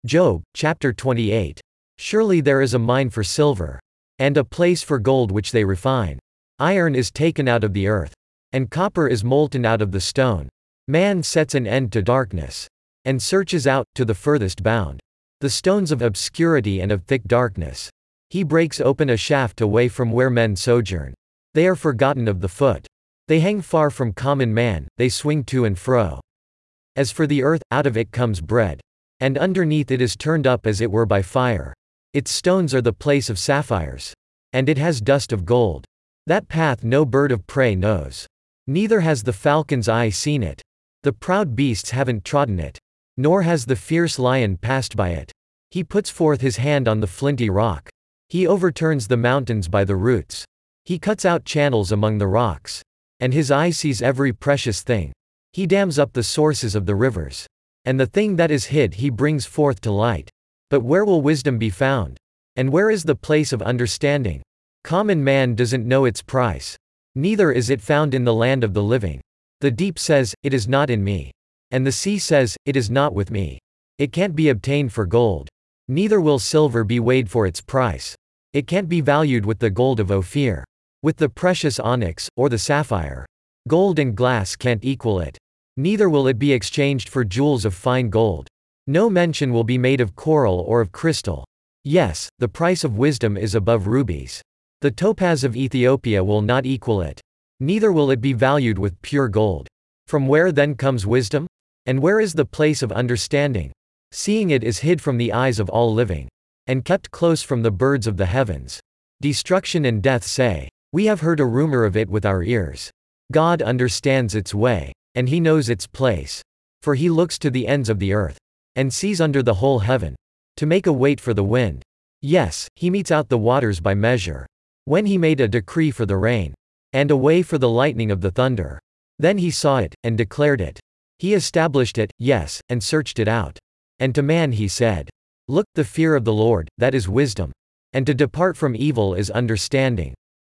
Job, chapter 28. Surely there is a mine for silver, and a place for gold which they refine. Iron is taken out of the earth, and copper is molten out of the stone. Man sets an end to darkness, and searches out, to the furthest bound, the stones of obscurity and of thick darkness. He breaks open a shaft away from where men sojourn. They are forgotten of the foot. They hang far from common man, they swing to and fro. As for the earth, out of it comes bread, and underneath it is turned up as it were by fire. Its stones are the place of sapphires, and it has dust of gold. That path no bird of prey knows, neither has the falcon's eye seen it. The proud beasts haven't trodden it, nor has the fierce lion passed by it. He puts forth his hand on the flinty rock. He overturns the mountains by the roots. He cuts out channels among the rocks, and his eye sees every precious thing. He dams up the sources of the rivers, and the thing that is hid he brings forth to light. But where will wisdom be found? And where is the place of understanding? Common man doesn't know its price, neither is it found in the land of the living. The deep says, "It is not in me." And the sea says, "It is not with me." It can't be obtained for gold, neither will silver be weighed for its price. It can't be valued with the gold of Ophir, with the precious onyx, or the sapphire. Gold and glass can't equal it, neither will it be exchanged for jewels of fine gold. No mention will be made of coral or of crystal. Yes, the price of wisdom is above rubies. The topaz of Ethiopia will not equal it, neither will it be valued with pure gold. From where then comes wisdom? And where is the place of understanding? Seeing it is hid from the eyes of all living, and kept close from the birds of the heavens. Destruction and death say, "We have heard a rumor of it with our ears." God understands its way, and he knows its place. For he looks to the ends of the earth, and sees under the whole heaven, to make a weight for the wind. Yes, he metes out the waters by measure. When he made a decree for the rain, and a way for the lightning of the thunder. Then he saw it, and declared it. He established it, yes, and searched it out. And to man he said, "Look, the fear of the Lord, that is wisdom, and to depart from evil is understanding."